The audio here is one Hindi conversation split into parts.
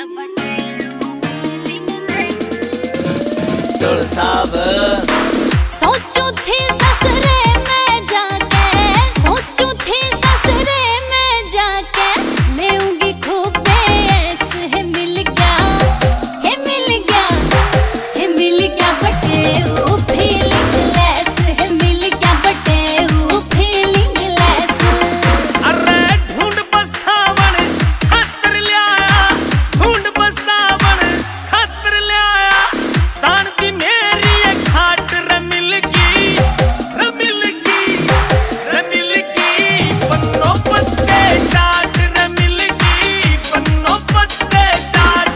सोचू थी ससुरे में जाके, सोचू थी ससुरे में जाके, लेऊंगी खूब बेस है मिल गया, है मिल गया, है मिल गया बटे वो फीलिंग लेस, है मिल गया बटे वो फीलिंग लेस। अरे ढूंढ बसावन खातर ले आया, ढूंढ बसावन खातर ले आया, तान दी मेरी खाट रमिल की, रमिल की, रमिल की, पन्नों पत्ते चाट, रमिल की, पन्नों पत्ते चाट।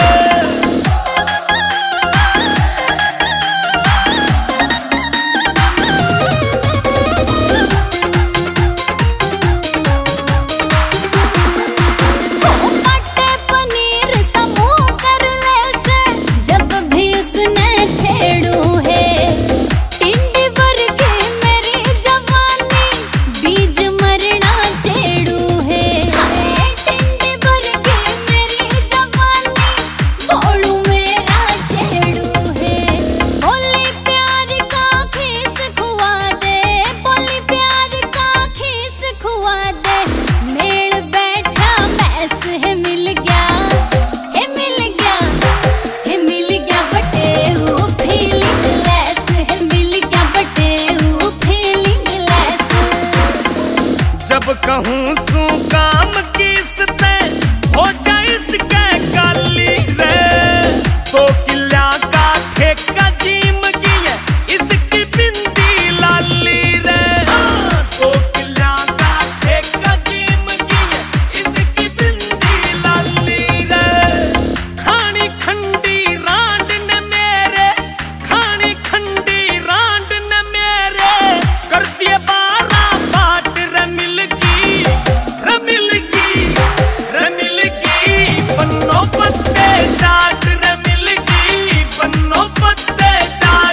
काटे पनीर समूह कर ले से, जब भी उसने छेड़ू है, टिंडी भर के मेरी जवानी, बीज मरना छेड़ू है, टिंडी भर के मेरी जवानी, बोलू मेरा छेड़ू है। बोली प्यार का खीस खुआ दे, बोली प्यार का खीस खुआ दे, मेल बैठा मैस है मिल गया, है मिल गया, है मिल गया बटे वो फीलिंग लेस, है मिल गया बटे वो फीलिंग लेस। जब कहूँ सू काम किसते हो जाए इसके काली रे, तो किला का ठेका जीम की है इसकी बिंदी लाली रे, तो किला का ठेका जीम की है इसकी बिंदी लाली रे। खानी खंडी रांड ने मेरे, खानी खंडी रांड ने मेरे, कर दिए 12 बाट रमिल की, रमिल की, रमिल की, पन्नों पत्ते चाट, रमिल की, पन्नों पत्ते चाट।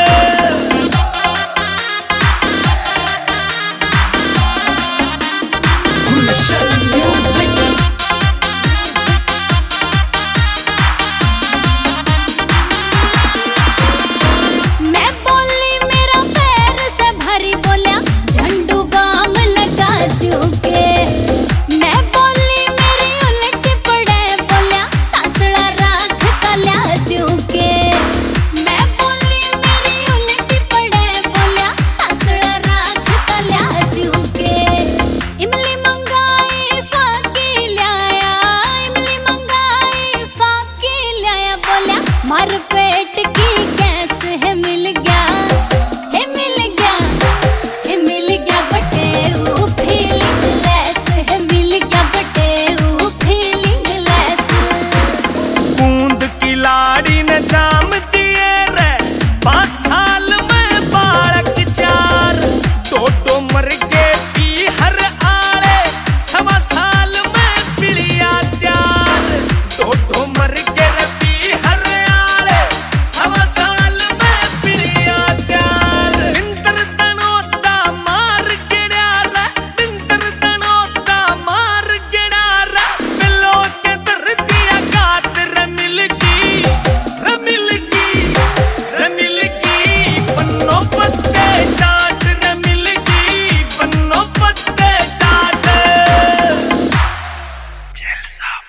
मैं बोली मेरा पैर से भरी, बोलिया झंडू बाम लगा दूंगे, मैं बोली मेरी उलट पड़े, बोलिया तासड़ा राख कल्या दूंगे, मैं बोली मेरी उलट पड़े, बोलिया तासड़ा राख कल्या दूंगे। इमली मंगाई फाकी लाया, इमली मंगाई फाकी लाया, बोलिया मार पेट की गैस है मिल गया, है मिल गया, है मिल गया बटे वो फीलिंग लेस, है मिल गया बटे वो फीलिंग लेस। बूंद की लाड़ी ने जाम दिए रे, 5 साल में बालक 4, टोटो मर के पी हर आले, 1.25 साल में पिलिया त्यार, टोटो मर के पी हर आले, 1.25 साल में पिलिया त्यार। बिंतर तनोता मार गिड़ा रे, बिंतर तनोता मार गिड़ा रे, बिलो के दर दिया काट, रमिल की, रमिल की, रमिल की, पन्नों पत्ते चाट, रमिल की, पन्नों पत्ते चाट। जेल साहब।